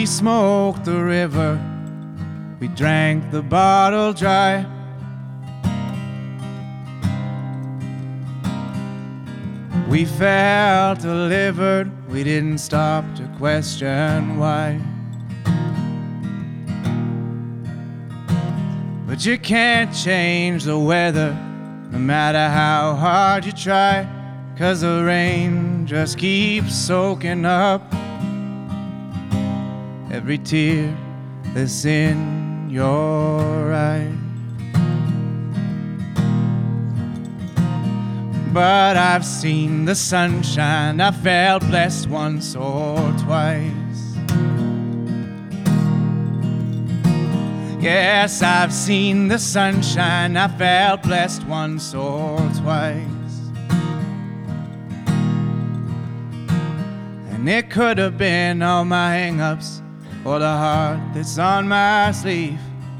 We smoked the river, we drank the bottle dry. We felt delivered, we didn't stop to question why. But you can't change the weather, no matter how hard you try, 'cause the rain just keeps soaking up every tear that's in your eye. But I've seen the sunshine, I felt blessed once or twice. Yes, I've seen the sunshine, I felt blessed once or twice. And it could have been all my hang-ups or the heart that's on my sleeve.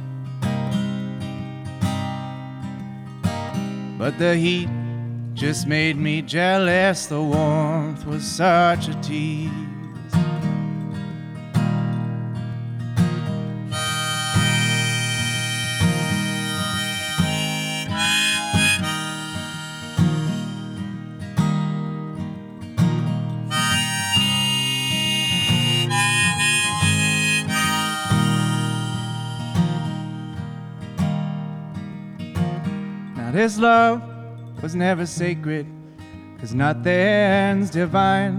But the heat just made me jealous, the warmth was such a tease. Now this love was never sacred, 'cause nothing's divine.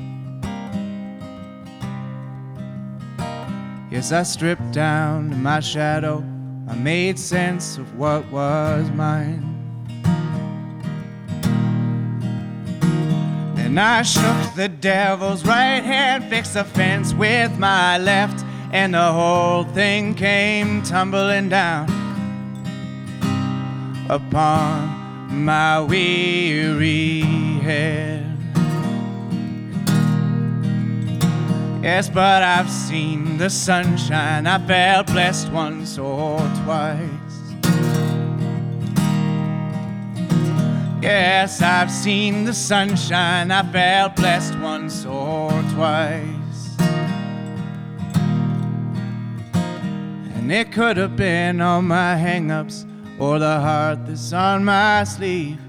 Yes, I stripped down to my shadow, I made sense of what was mine. Then I shook the devil's right hand, fixed the fence with my left, and the whole thing came tumbling down upon my weary head. Yes, but I've seen the sunshine, I felt blessed once or twice. Yes, I've seen the sunshine, I felt blessed once or twice. And it could have been all my hang-ups or the heart that's on my sleeve.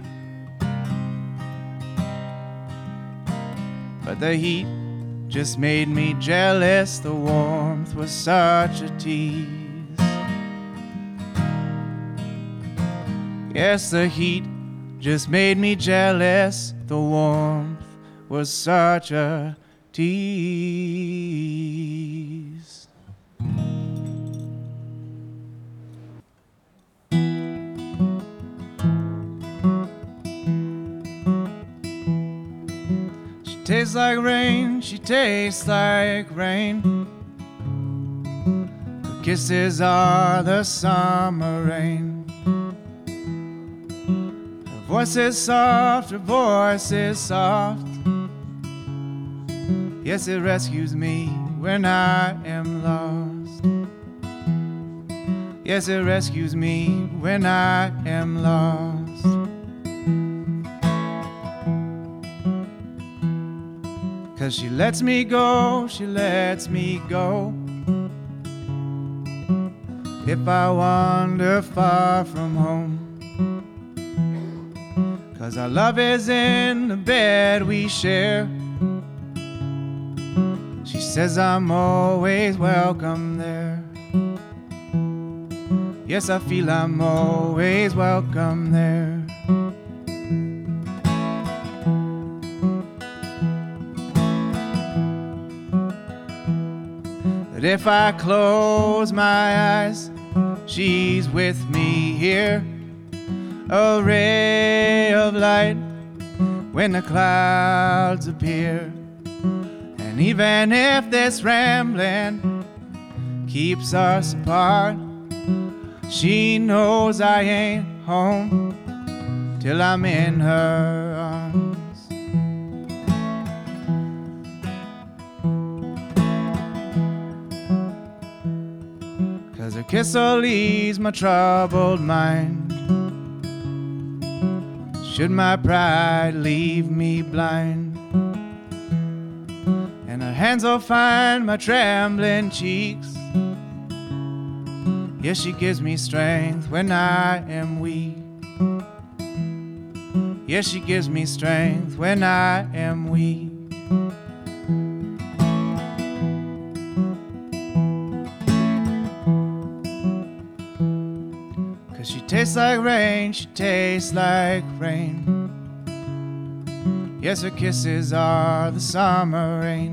But the heat just made me jealous, the warmth was such a tease. Yes, the heat just made me jealous, the warmth was such a tease. Tastes like rain, she tastes like rain. Her kisses are the summer rain. Her voice is soft, her voice is soft. Yes, it rescues me when I am lost. Yes, it rescues me when I am lost. 'Cause she lets me go, she lets me go. If I wander far from home, 'cause our love is in the bed we share. She says I'm always welcome there. Yes, I feel I'm always welcome there. But if I close my eyes, she's with me here. A ray of light when the clouds appear. And even if this rambling keeps us apart, she knows I ain't home till I'm in her arms. 'Cause her kiss will ease my troubled mind, should my pride leave me blind. And her hands will find my trembling cheeks. Yes, she gives me strength when I am weak. Yes, she gives me strength when I am weak. 'Cause she tastes like rain, she tastes like rain. Yes, her kisses are the summer rain.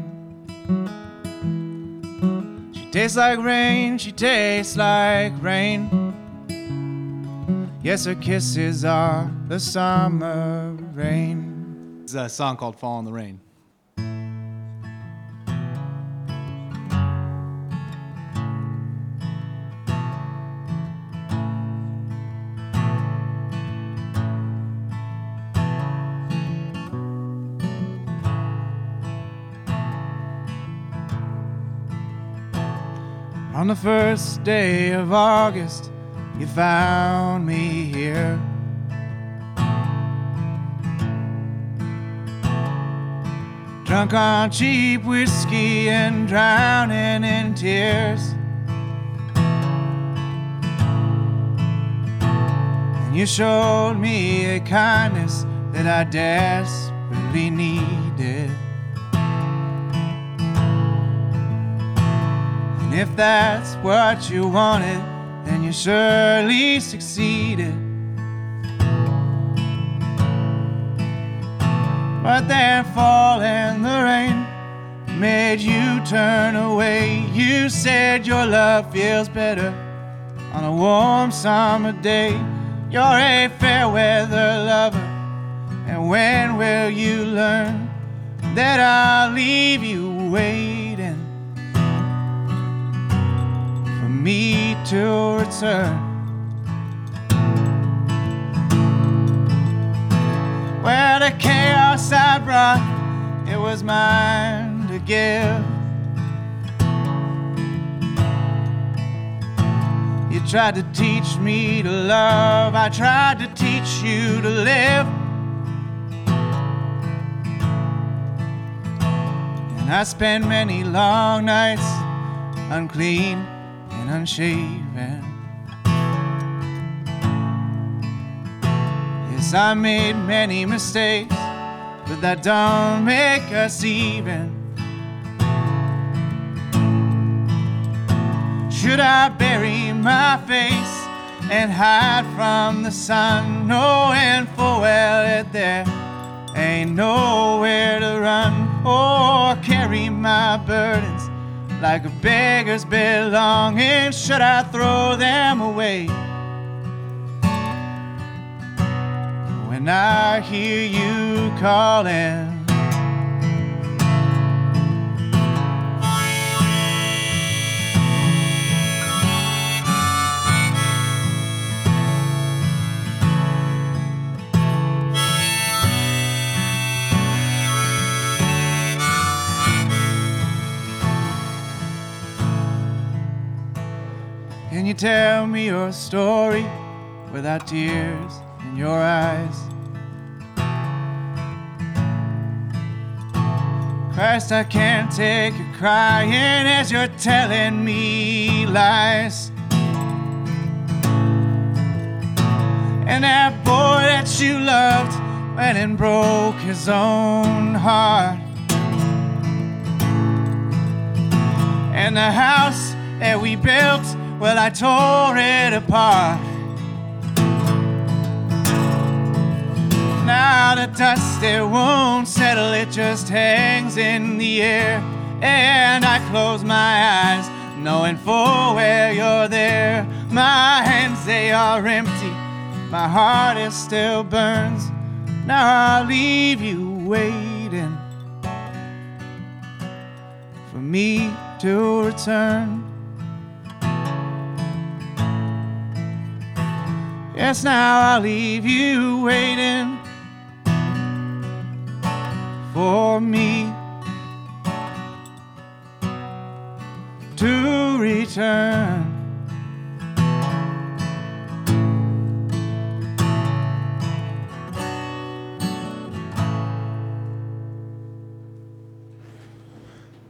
She tastes like rain, she tastes like rain. Yes, her kisses are the summer rain. It's a song called Fall in the Rain. On the first day of August, you found me here. Drunk on cheap whiskey and drowning in tears. And you showed me a kindness that I desperately needed. And if that's what you wanted, then you surely succeeded. But then fall in the rain made you turn away. You said your love feels better on a warm summer day. You're a fair weather lover, and when will you learn that I'll leave you waiting for me to return? Well, the chaos I brought, it was mine to give. You tried to teach me to love, I tried to teach you to live. And I spent many long nights unclean and unshaven. Yes, I made many mistakes, but that don't make us even. Should I bury my face and hide from the sun, knowing full well that there ain't nowhere to run, or carry my burdens like a beggar's belongings? Should I throw them away when I hear you calling? Can you tell me your story without tears in your eyes? Christ, I can't take it crying as you're telling me lies. And that boy that you loved went and broke his own heart. And the house that we built, well, I tore it apart. Now the dust, it won't settle, it just hangs in the air. And I close my eyes, knowing full well you're there. My hands, they are empty, my heart, it still burns. Now I'll leave you waiting for me to return. Yes, now I'll leave you waiting for me to return.